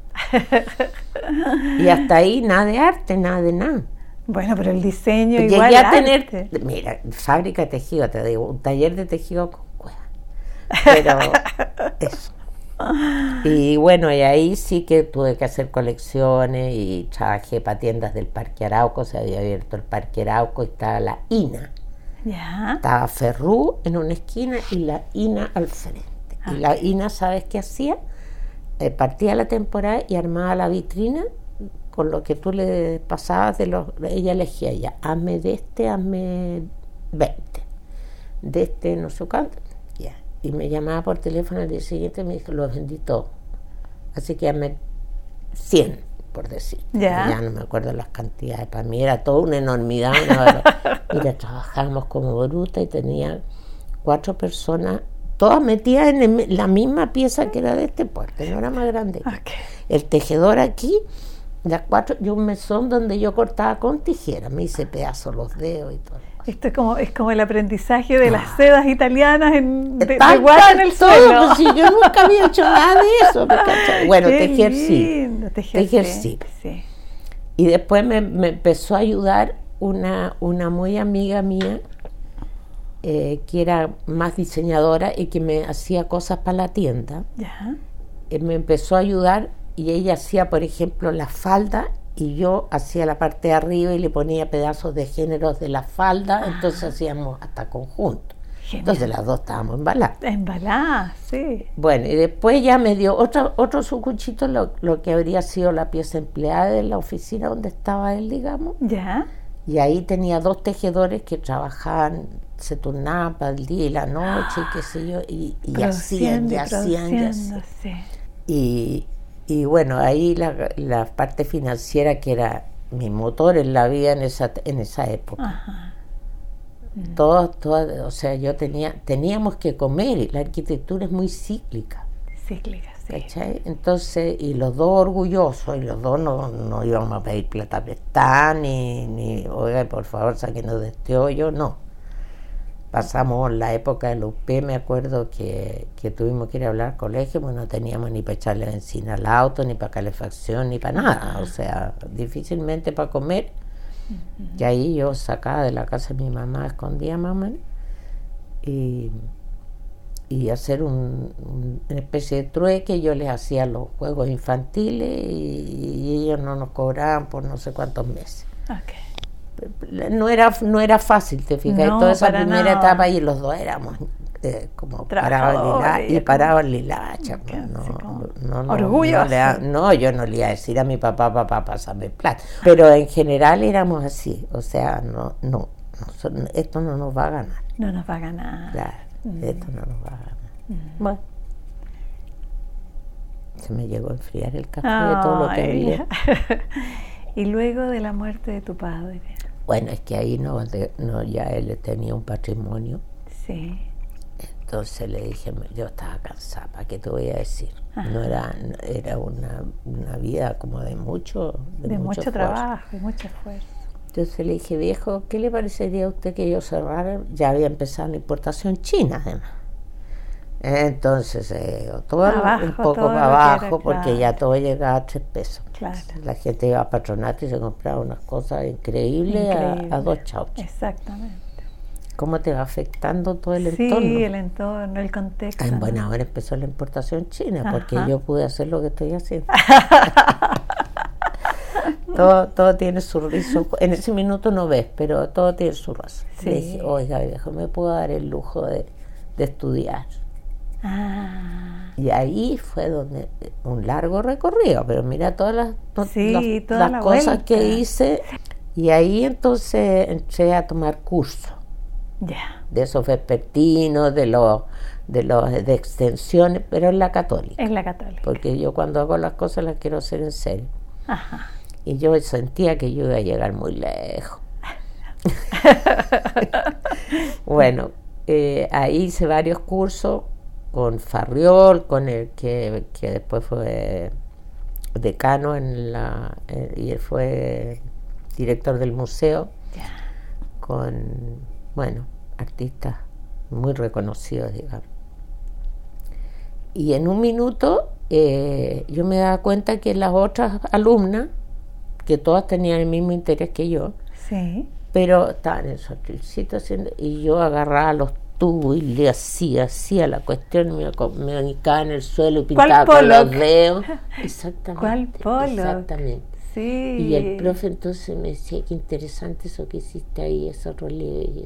Y hasta ahí nada de arte, nada de nada. Bueno, pero el diseño Llegué igual a tener, arte. Mira, fábrica de tejido, te digo, un taller de tejido con cueva. Pero eso. Y bueno, y ahí sí que tuve que hacer colecciones y trabajé para tiendas del Parque Arauco, se había abierto el Parque Arauco y estaba la INA. Ya. Estaba Ferrú en una esquina y la INA al frente. Y la INA, ¿sabes qué hacía? Partía la temporada y armaba la vitrina con lo que tú le pasabas ella elegía ya, hazme de este, hazme 20, de este no sé cuánto, ya. Y me llamaba por teléfono al día siguiente y me dijo, los vendí todos, así que hazme 100, por decir. Ya no me acuerdo las cantidades, para mí era toda una enormidad. Mira, trabajábamos como bruta y tenía 4 personas todas metidas en la misma pieza que era de este puerto, no era más grande. El tejedor aquí, las 4, y un mesón donde yo cortaba con tijera, me hice pedazos los dedos y todo. Esto es como el aprendizaje de las sedas italianas de guata en el todo, suelo. Pues, si yo nunca había hecho nada de eso. Bueno, tejer sí. Y después me empezó a ayudar una muy amiga mía, que era más diseñadora y que me hacía cosas para la tienda. Me empezó a ayudar y ella hacía, por ejemplo, la falda y yo hacía la parte de arriba y le ponía pedazos de géneros de la falda, entonces hacíamos hasta conjunto. Genial. Entonces las dos estábamos embaladas. Embaladas, sí. Bueno, y después ya me dio otro sucuchito, lo que habría sido la pieza empleada de la oficina donde estaba él, digamos. Ya. Y ahí tenía 2 tejedores que trabajaban, se turnaban para el día y la noche, y qué sé yo, y hacían. Sí. Y bueno, ahí la parte financiera, que era mi motor en la vida en esa época. Todo, o sea, teníamos que comer, y la arquitectura es muy cíclica. Sí. ¿Cachai? Entonces, y los dos orgullosos, y los dos no íbamos a pedir plata prestada, ni oiga, por favor, sáquenos de este hoyo, no. Pasamos la época del UP, me acuerdo que tuvimos que ir a hablar al colegio, pues no teníamos ni para echarle benzina al auto, ni para calefacción, ni para nada, o sea, difícilmente para comer. Y ahí yo sacaba de la casa de mi mamá, escondía a mamá, y hacer una especie de trueque. Yo les hacía los juegos infantiles y ellos no nos cobraban por no sé cuántos meses. No era fácil, te fijas, toda esa primera etapa, y los dos éramos como paraban lilacha. Orgullosos. No, yo no le iba a decir a mi papá, pásame plata. Pero en general éramos así, o sea, esto no nos va a ganar. No nos va a ganar. Claro, esto no nos va a ganar. Bueno, se me llegó a enfriar el café de todo lo que había. Y luego de la muerte de tu padre. Bueno, es que ahí ya él tenía un patrimonio. Sí. Entonces le dije, yo estaba cansada, ¿para qué te voy a decir? Era una vida como de mucho trabajo, de mucho esfuerzo. Entonces le dije, viejo, ¿qué le parecería a usted que yo cerrara? Ya había empezado la importación china, además. Entonces, todo un poco para abajo, porque ya todo llegaba a 3 pesos. Claro. La gente iba a Patronato y se compraba unas cosas increíbles. A 2 chauchos. Exactamente. cómo te va afectando todo el Sí, entorno. el entorno, el contexto. En buena hora empezó la importación china, porque Ajá. yo pude hacer lo que estoy haciendo. Todo tiene su razón. En ese minuto no ves, pero todo tiene su razón. Sí. Le dije, oiga, viejo, me puedo dar el lujo de estudiar. Y ahí fue donde un largo recorrido, pero mira todas las toda la cosas vuelta que hice. Y ahí entonces entré a tomar cursos de esos vespertinos, de extensiones, pero en la católica. En la católica. Porque yo cuando hago las cosas las quiero hacer en serio. Ajá. Y yo sentía que yo iba a llegar muy lejos. Bueno, ahí hice varios cursos con Farriol, con el que después fue decano y él fue director del museo, con, bueno, artistas muy reconocidos, digamos. Y en un minuto yo me daba cuenta que las otras alumnas, que todas tenían el mismo interés que yo, Sí. pero estaban en su atrilcito haciendo, y yo agarraba los tubos y le hacía la cuestión, me hincaba en el suelo y pintaba con los dedos. Exactamente. ¿Cuál Pollock? Exactamente. Sí. Y el profe entonces me decía, qué interesante eso que hiciste ahí, esos relieves.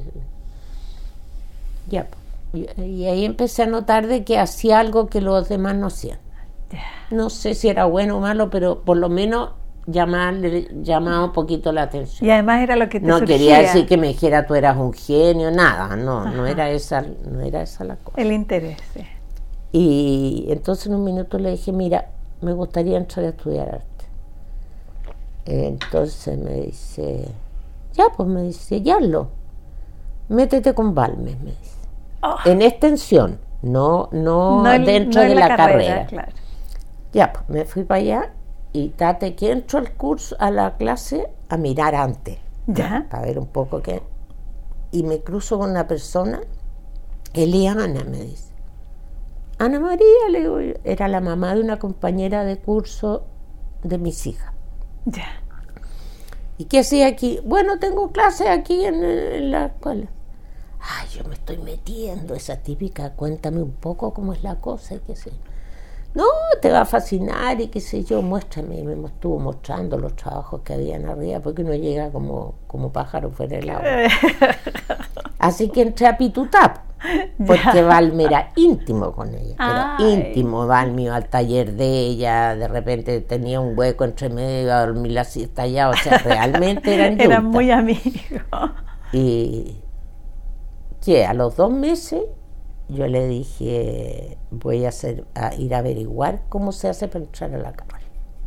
Ya, y ahí empecé a notar de que hacía algo que los demás no hacían. No sé si era bueno o malo, pero por lo menos llamaba un poquito la atención. Y además era lo que te no surgía. quería decir que me dijera tú eras un genio, nada, no era esa la cosa. El interés, sí. Y entonces en un minuto le dije, mira, me gustaría entrar a estudiar arte. Entonces me dice, ya hazlo, métete con Balmes, me dice. En extensión, no dentro de la carrera. Claro. Ya, pues me fui para allá y tate que entro al curso, a la clase, a mirar antes. Ya. Para ver un poco qué. Y me cruzo con una persona, Eliana, me dice. Ana María, le digo, era la mamá de una compañera de curso de mis hijas. Ya. ¿Y qué hacía aquí? Bueno, tengo clase aquí en la escuela. Ay, yo me estoy metiendo, esa típica, cuéntame un poco cómo es la cosa y qué sé. No, te va a fascinar y qué sé yo, muéstrame. Y me estuvo mostrando los trabajos que habían arriba, porque uno llega como pájaro fuera del agua. Así que entré a Pitutap, porque Valme era íntimo con ella, pero íntimo. Valme iba al taller de ella, de repente tenía un hueco entre medio, iba a dormir la siesta allá, o sea, realmente eran muy amigos. Y que a los 2 meses yo le dije, voy a ir a averiguar cómo se hace para entrar a la carrera.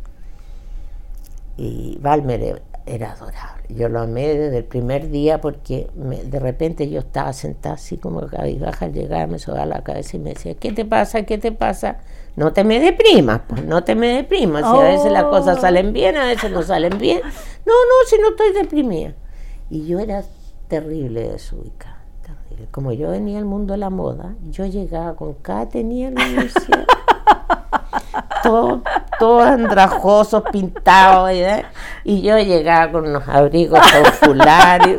Y Valmer era adorable. Yo lo amé desde el primer día porque de repente yo estaba sentada así como cabizbaja, al llegar me sobaba la cabeza y me decía, ¿qué te pasa? ¿Qué te pasa? No te me deprimas, pues no te me deprimas. Si a veces las cosas salen bien, a veces no salen bien. No, si no estoy deprimida. Y yo era terrible desubicada. Como yo venía al mundo de la moda, yo llegaba con cada tenía en la universidad, todos andrajosos, pintados, y yo llegaba con unos abrigos confulares.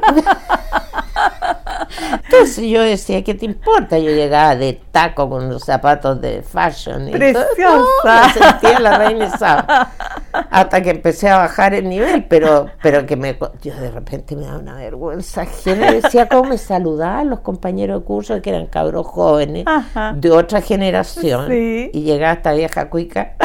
Entonces yo decía, ¿qué te importa? Yo llegaba de taco con los zapatos de fashion. ¡Preciosa! Me sentía la reina Isabel. Hasta que empecé a bajar el nivel, pero que yo de repente me daba una vergüenza ajena. Decía cómo me saludaban los compañeros de curso, que eran cabros jóvenes, Ajá, de otra generación, sí. Y llegaba esta vieja cuica.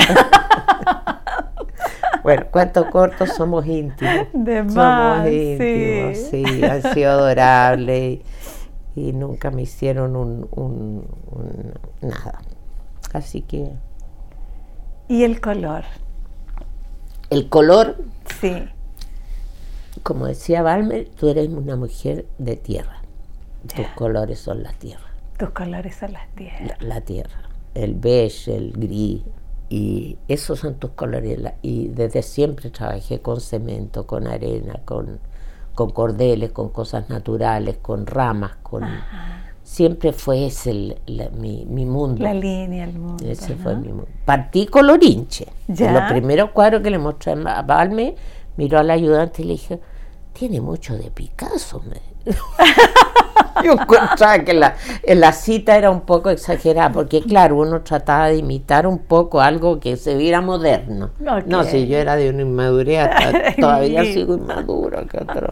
Bueno, cuentos cortos, somos íntimos. Somos íntimos, sí, han sido adorables y nunca me hicieron nada. Así que... ¿Y el color? El color, sí, como decía Balmer, tú eres una mujer de tierra. Tus colores son la tierra. Tus colores son las tierras. La tierra, el beige, el gris, y esos son tus colores. Y desde siempre trabajé con cemento, con arena, con cordeles, con cosas naturales, con ramas, siempre fue ese mi mundo. La línea, el mundo. Ese ¿no? fue mi mundo. Partí colorinche. ¿Ya? En los primeros cuadros que le mostré a Balme, miró al ayudante y le dije, tiene mucho de Picasso. Yo Yo encontraba que la cita era un poco exagerada, porque claro, uno trataba de imitar un poco algo que se viera moderno. Okay. No, si yo era de una inmadurez, todavía sigo inmaduro que otro.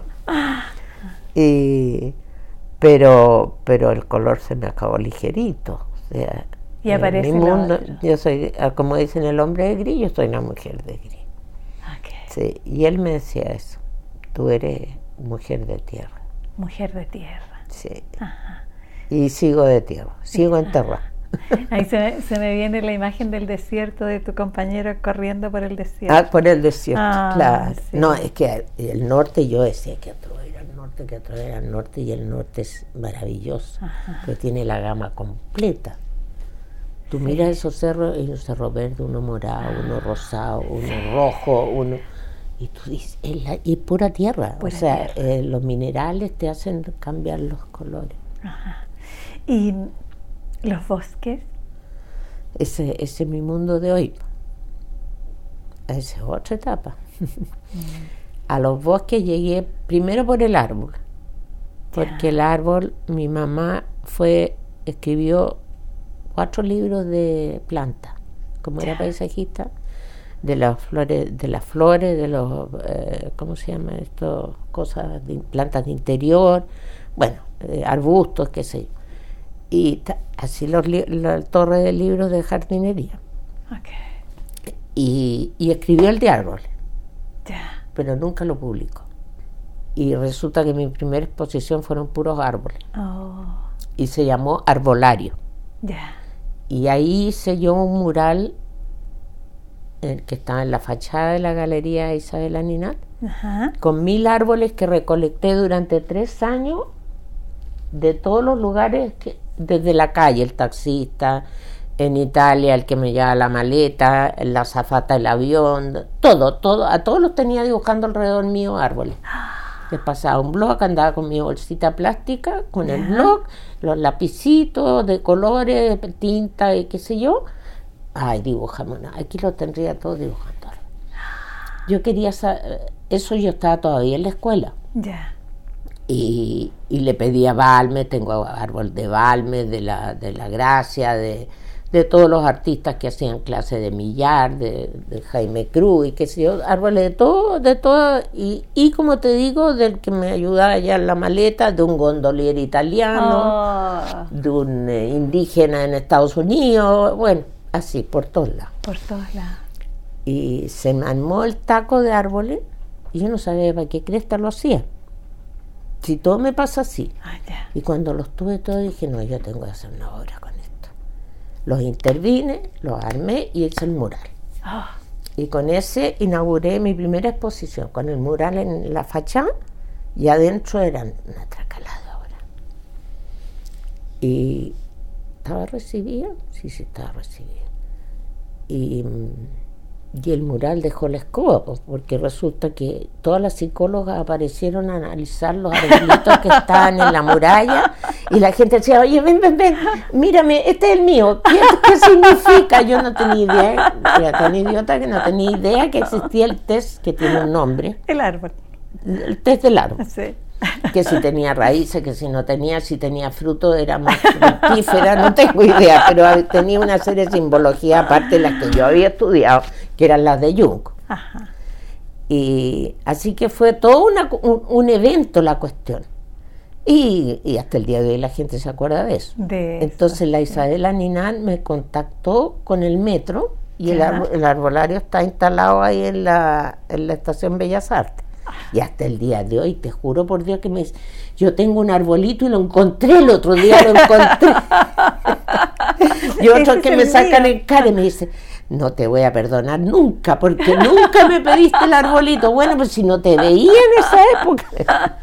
Pero el color se me acabó ligerito. O sea, y aparece en mi mundo, yo soy, como dicen el hombre de gris, yo soy una mujer de gris. Okay. Sí, y él me decía eso, tú eres mujer de tierra. Mujer de tierra. Sí. Ajá. Y sigo de tierra, sigo enterrada. Ahí se me viene la imagen del desierto, de tu compañero corriendo por el desierto. Ah, por el desierto, claro. Sí. No, es que el norte, yo decía que otro era el norte, que otro era el norte, y el norte es maravilloso, pero tiene la gama completa. Tú miras esos cerros, hay un cerro verde, uno morado, uno rosado, uno rojo, uno... Y tú dices, es pura tierra. Pura, o sea, tierra. Los minerales te hacen cambiar los colores. Ajá. ¿Y los bosques? Ese es mi mundo de hoy. Esa es otra etapa. A los bosques llegué primero por el árbol. Porque el árbol, mi mamá escribió 4 libros de plantas, como era paisajista, de las flores, de los, ¿cómo se llama esto? Cosas, plantas de interior, bueno, arbustos, qué sé yo. Y así la torre de libros de jardinería. Okay. Y escribió el de árboles, pero nunca lo publicó. Y resulta que mi primera exposición fueron puros árboles. Y se llamó Arbolario. Y ahí hice yo un mural que estaba en la fachada de la Galería Isabel Aninat, con 1000 árboles que recolecté durante 3 años de todos los lugares, desde la calle, el taxista, en Italia el que me llevaba la maleta, la azafata del avión, todo, a todos los tenía dibujando alrededor mío árboles. Les pasaba un blog, andaba con mi bolsita plástica, con el blog, los lapicitos de colores, tinta y qué sé yo. Ay, dibujamos, aquí lo tendría todo dibujando. Yo quería saber, eso yo estaba todavía en la escuela. Y le pedí a Balme, tengo árbol de Balme, de la Gracia, de todos los artistas que hacían clase de Millar, de Jaime Cruz y qué sé yo, árboles de todo, y como te digo, del que me ayudaba ya en la maleta, de un gondolier italiano, de un indígena en Estados Unidos, bueno, así, por todos lados. Por todos lados. Y se me armó el taco de árboles, y yo no sabía para qué cresta lo hacía. Si todo me pasa así. Y cuando los tuve todos dije, no, yo tengo que hacer una obra con esto. Los intervine, los armé y hice el mural. Y con ese inauguré mi primera exposición, con el mural en la fachada, y adentro eran una tracalada de obras. Y ¿estaba recibida? Sí, estaba recibida. Y el mural dejó la escoba, porque resulta que todas las psicólogas aparecieron a analizar los arbolitos que estaban en la muralla, y la gente decía, oye, ven, mírame, este es el mío, ¿qué significa? Yo no tenía idea, era tan idiota que no tenía idea que existía el test que tiene un nombre. El árbol. El test del árbol. Sí. Que si tenía raíces, que si no tenía, si tenía fruto era más fructífera, no tengo idea, pero tenía una serie de simbología aparte de las que yo había estudiado, que eran las de Jung. Y así que fue todo un evento la cuestión, y hasta el día de hoy la gente se acuerda de eso. Entonces la Isabel Aninat me contactó con el metro, y el arbolario está instalado ahí en la estación Bellas Artes. Y hasta el día de hoy, te juro por Dios que yo tengo un arbolito y lo encontré el otro día, y otros que me sacan en cara y me dicen, no te voy a perdonar nunca, porque nunca me pediste el arbolito. Bueno, pues si no te veía en esa época.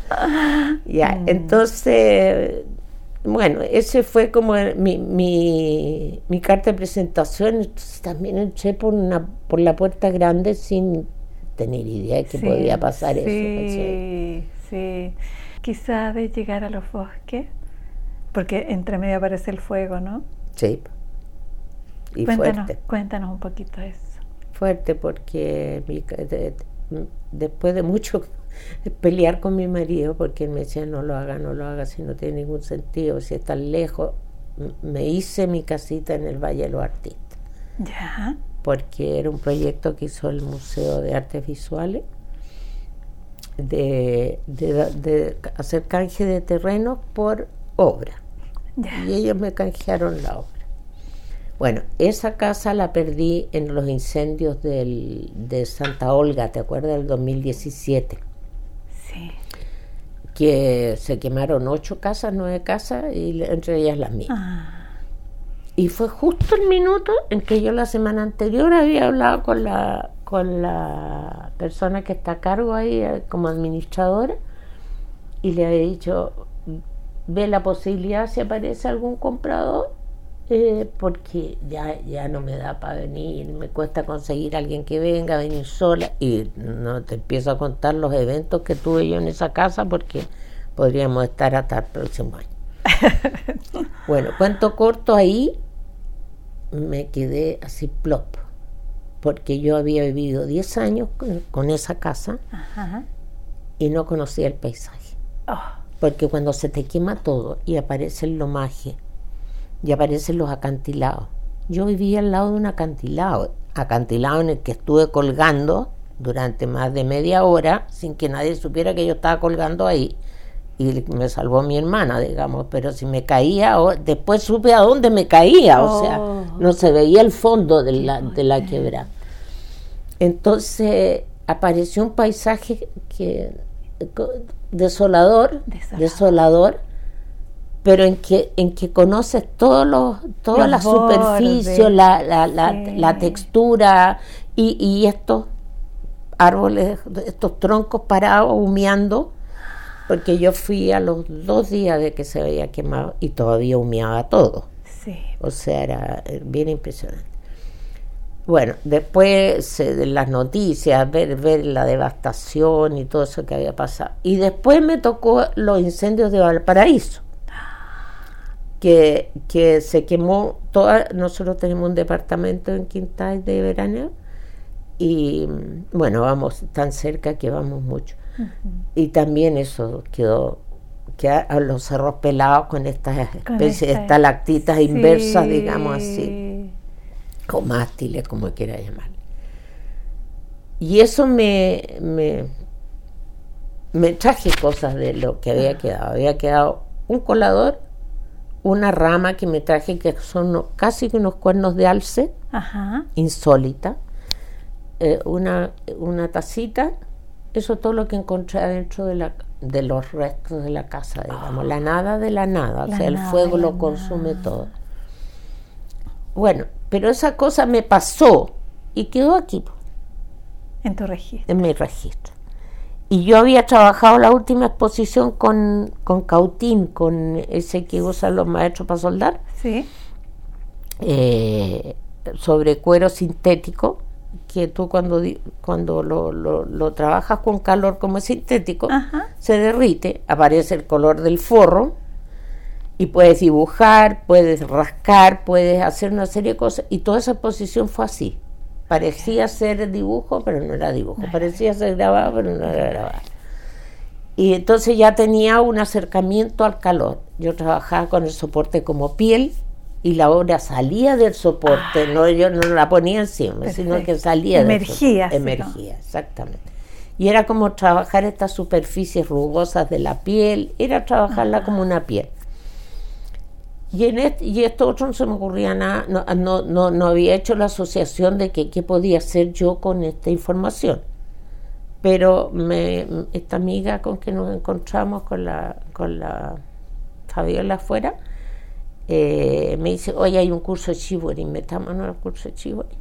Entonces, bueno, ese fue como mi carta de presentación. Entonces también entré por la puerta grande sin tener idea de que podía pasar eso. Sí. Quizá de llegar a los bosques, porque entre medio aparece el fuego, ¿no? Sí. Y cuéntanos un poquito de eso. Fuerte, porque después de mucho pelear con mi marido porque él me decía no lo haga, si no tiene ningún sentido, si es tan lejos. Me hice mi casita en el Valle de los Artistas. Ya. Porque era un proyecto que hizo el Museo de Artes Visuales de hacer canje de terrenos por obra. Ya. Y ellos me canjearon la obra. Bueno, esa casa la perdí en los incendios de Santa Olga, ¿te acuerdas? Del 2017. Sí. Que se quemaron 9 casas, y entre ellas las mías. Y fue justo el minuto en que yo la semana anterior había hablado con la persona que está a cargo ahí como administradora, y le había dicho, ve la posibilidad si aparece algún comprador, porque ya no me da para venir, me cuesta conseguir a alguien que venga, venir sola, y no te empiezo a contar los eventos que tuve yo en esa casa, porque podríamos estar hasta el próximo año. Bueno, cuento corto, ahí me quedé así plop, porque yo había vivido 10 años con esa casa. Ajá. Y no conocía el paisaje. Porque cuando se te quema todo y aparece el lomaje y aparecen los acantilados, yo vivía al lado de un acantilado en el que estuve colgando durante más de media hora sin que nadie supiera que yo estaba colgando ahí, y me salvó mi hermana, digamos, pero si me caía, después supe a dónde me caía, o sea, no se veía el fondo de la quebrada. Entonces apareció un paisaje desolador, pero en que conoces toda la superficie, la textura, y estos árboles, estos troncos parados humeando, porque yo fui a los 2 días de que se había quemado y todavía humeaba todo. Sí. O sea, era bien impresionante. Bueno, después de las noticias, ver la devastación y todo eso que había pasado. Y después me tocó los incendios de Valparaíso, que se quemó toda. Nosotros tenemos un departamento en Quintay de veraneo, y bueno, vamos tan cerca que vamos mucho. Uh-huh. Y también eso quedó a los cerros pelados con estas especies de estalactitas inversas, digamos así, o mástiles, como quiera llamar. Y eso me traje cosas de lo que había quedado. Había quedado un colador, una rama que me traje, que son casi unos cuernos de alce. Ajá. Insólita, una tacita. Eso es todo lo que encontré adentro de los restos de la casa, digamos. La nada de la nada, o sea, el fuego lo consume todo. Bueno, pero esa cosa me pasó y quedó aquí. En tu registro. En mi registro. Y yo había trabajado la última exposición con cautín, con ese que usan los maestros para soldar. Sí. Sobre cuero sintético, que tú cuando lo trabajas con calor como es sintético, ajá, se derrite, aparece el color del forro, y puedes dibujar, puedes rascar, puedes hacer una serie de cosas, y toda esa exposición fue así. Parecía ser dibujo, pero no era dibujo, parecía ser grabado, pero no era grabado. Y entonces ya tenía un acercamiento al calor. Yo trabajaba con el soporte como piel, y la obra salía del soporte, yo no la ponía encima, perfecto, sino que salía emergía, del soporte. Emergía, exactamente. Y era como trabajar estas superficies rugosas de la piel, era trabajarla como una piel. Y esto otro no se me ocurría nada, no había hecho la asociación de qué podía hacer yo con esta información. Pero esta amiga con que nos encontramos, con la Fabiola afuera, me dice, oye, hay un curso de shibori, metámonos al curso de shibori.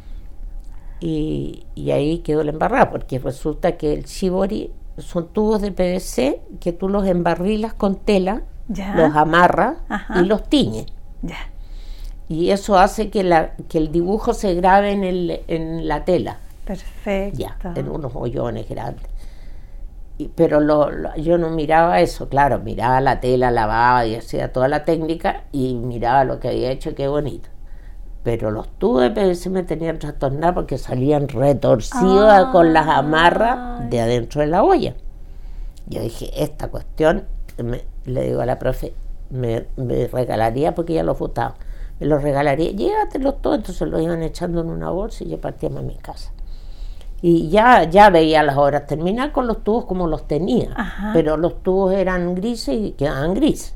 Y ahí quedó la embarrada, porque resulta que el shibori son tubos de PVC que tú los embarrilas con tela, ya, los amarras, ajá, y los tiñes. Ya. Y eso hace que el dibujo se grabe en la tela. Perfecto. Ya, en unos hoyones grandes. Pero yo no miraba eso, claro, miraba la tela, lavaba y hacía toda la técnica, y miraba lo que había hecho, qué bonito. pero los tubos de PVC me tenían trastornada porque salían retorcidos con las amarras de adentro de la olla. Yo dije, esta cuestión, le digo a la profe, me regalaría, porque ya los botaba, me los regalaría, llévatelos todos. Entonces los iban echando en una bolsa y yo partía a mi casa. Y ya veía las horas terminar con los tubos como los tenía. Ajá. Pero los tubos eran grises y quedaban grises.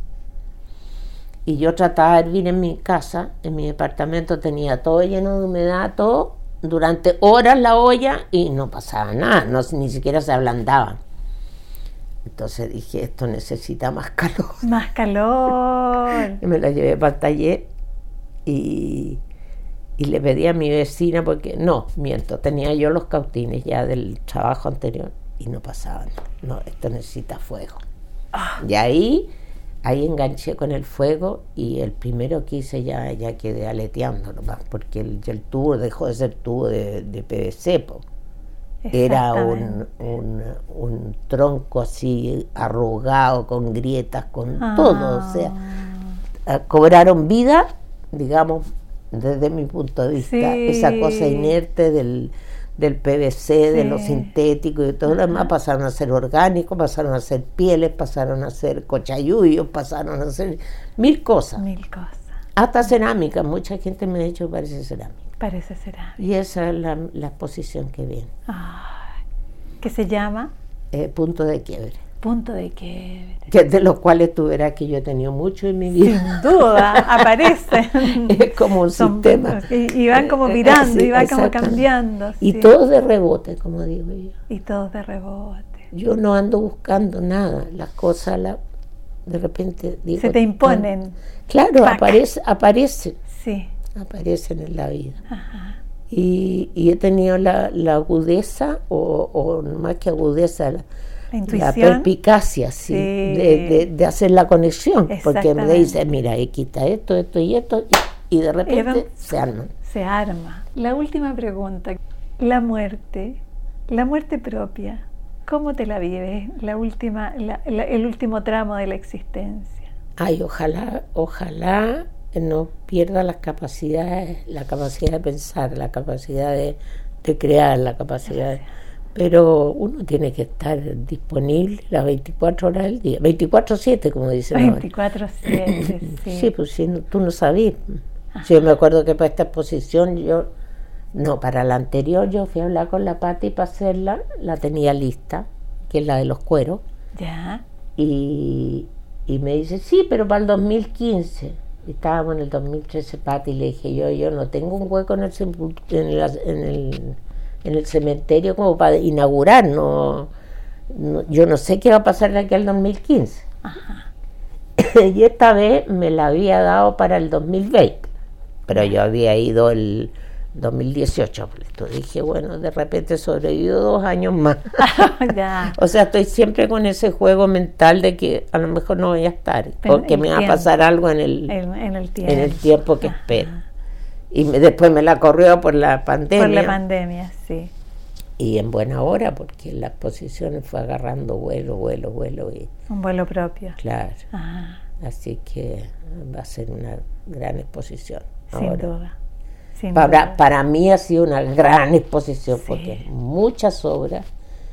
Y yo trataba de hervir en mi casa, en mi departamento tenía todo lleno de humedad, todo, durante horas la olla y no pasaba nada, ni siquiera se ablandaban. Entonces dije, esto necesita más calor. Más calor. Y me la llevé para el taller y le pedí a mi vecina, porque, no, miento, tenía yo los cautines ya del trabajo anterior y no pasaban. No, esto necesita fuego. Y ahí enganché con el fuego y el primero que hice ya quedé aleteando nomás, porque el tubo dejó de ser tubo de PVC, po. Era un tronco así arrugado, con grietas, con todo, o sea, cobraron vida, digamos, desde mi punto de vista, esa cosa inerte del PVC, de lo sintético y de todo lo demás, pasaron a ser orgánicos, pasaron a ser pieles, pasaron a ser cochayuyos, pasaron a ser mil cosas. Hasta cerámica, mucha gente me ha dicho que parece cerámica. Parece cerámica. Y esa es la exposición que viene. ¿Qué se llama? Punto de quiebre. Punto de quiebre. Que de los cuales tú verás que yo he tenido mucho en mi vida. Sin duda, aparecen. Es como un sistema. Y van como virando, y van como cambiando. Y todos de rebote, como digo yo. Y todos de rebote. Yo no ando buscando nada, las cosas de repente digo, se te imponen. Claro, aparecen. Sí. Aparecen en la vida. Ajá. Y he tenido la agudeza, o más que agudeza, la perspicacia, sí. De hacer la conexión, porque me dice, mira, quita esto y esto, y de repente se arman. Se arma. La última pregunta, la muerte propia, ¿cómo te la vives? El último tramo de la existencia. Ay, ojalá no pierda la capacidad de pensar, la capacidad de crear, la capacidad. Pero uno tiene que estar disponible las 24 horas del día, 24/7, como dicen ahora. 24/7, sí. Sí, pues si tú no sabías. Yo me acuerdo que para esta exposición para la anterior yo fui a hablar con la Pati para hacerla, la tenía lista, que es la de los cueros. Ya. Y me dice, sí, pero para el 2015. Estábamos en el 2013, Pati, y le dije yo no tengo un hueco en el cementerio como para inaugurar, yo no sé qué va a pasar de aquí al 2015. Ajá. Y esta vez me la había dado para el 2020, pero yo había ido el 2018. Entonces dije, bueno, de repente sobrevivió 2 años más. Ya. O sea, estoy siempre con ese juego mental de que a lo mejor no voy a estar, o que me va a pasar algo en el tiempo que espero. Y después me la corrió por la pandemia. Por la pandemia, sí. Y en buena hora, porque la exposición fue agarrando vuelo. Y, un vuelo propio. Claro. Ajá. Así que va a ser una gran exposición. Sin duda. Para mí ha sido una gran exposición, porque muchas obras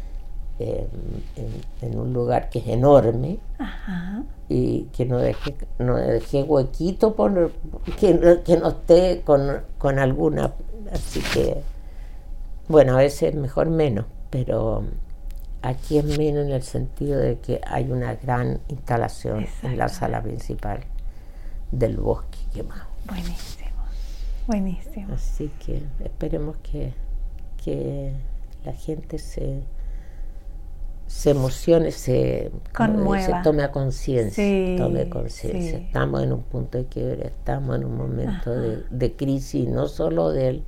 en un lugar que es enorme. Ajá. Y que no dejé huequito que no esté con alguna, así que bueno, a veces mejor menos, pero aquí es menos en el sentido de que hay una gran instalación en la sala principal del Bosque Quemado. Buenísimo. Así que esperemos que la gente se emocione, se tome conciencia. Sí. Estamos en un punto de quiebre, estamos en un momento de crisis, no solo de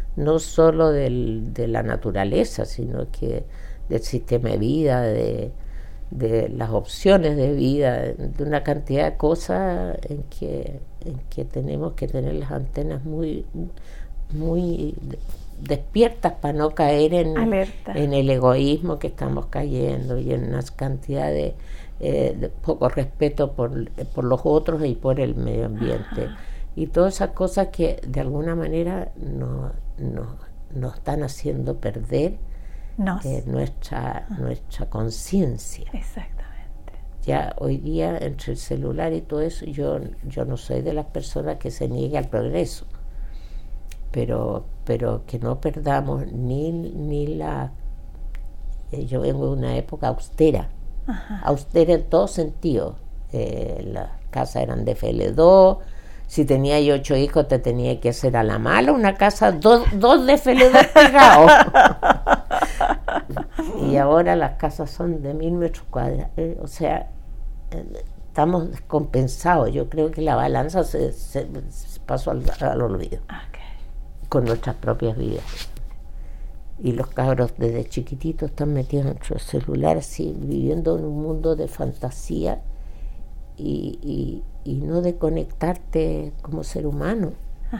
la naturaleza, sino que del sistema de vida, de las opciones de vida, de una cantidad de cosas en que tenemos que tener las antenas muy despiertas para no caer en el egoísmo que estamos cayendo y en una cantidad de poco respeto por los otros y por el medio ambiente. y todas esas cosas que de alguna manera nos están haciendo perder nuestra conciencia. Exactamente. Ya hoy día entre el celular y todo eso, yo no soy de las personas que se niegue al progreso, pero que no perdamos ni la... yo vengo de una época austera, austera en todo sentido. Las casas eran de FL2, si tenía 8 hijos te tenía que hacer a la mala una casa, dos de FL2 pegados. Y ahora las casas son de 1000 metros cuadrados, o sea, estamos descompensados. Yo creo que la balanza se pasó al olvido, con nuestras propias vidas. Y los cabros desde chiquititos están metidos en su celular, así, viviendo en un mundo de fantasía y no de conectarte como ser humano.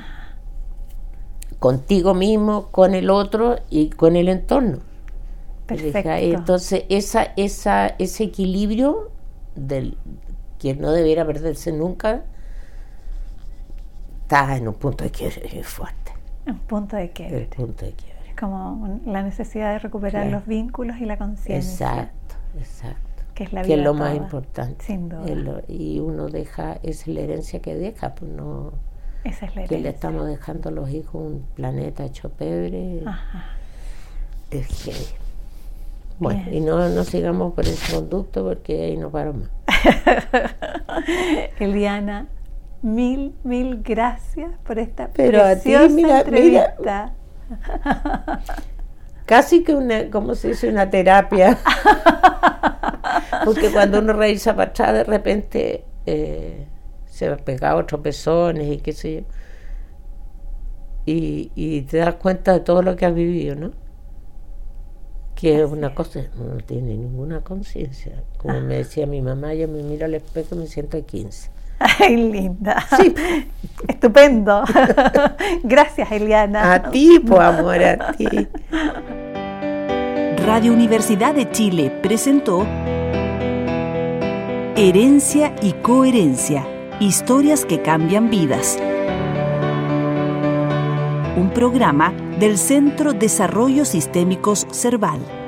Contigo mismo, con el otro y con el entorno. Perfecto. Entonces ese equilibrio que no debiera perderse nunca está en un punto de quiebre fuerte. Un punto de quiebre. El punto de quiebre. Como la necesidad de recuperar los vínculos y la conciencia. Exacto. Que es la vida. Que es lo toda, más importante. Sin duda. Y uno deja, esa es la herencia que deja, pues no. Esa es la herencia. Que le estamos dejando a los hijos un planeta hecho pebre. Es que. Bueno, bien. Y no sigamos por ese conducto porque ahí no paro más. Eliana, mil gracias por esta Pero preciosa a ti, entrevista. Mira, casi que como se dice, una terapia. Porque cuando uno revisa para atrás, de repente se va a pegar otros pezones y qué sé yo. Y te das cuenta de todo lo que has vivido, ¿no? Que es una cosa, no tiene ninguna conciencia. Como me decía mi mamá, yo me miro al espejo y me siento de 15. ¡Ay, linda! Sí. Estupendo. Gracias, Eliana. A ti, pues, amor, a ti. Radio Universidad de Chile presentó Herencia y Coherencia, historias que cambian vidas. Un programa del Centro Desarrollos Sistémicos Cerval.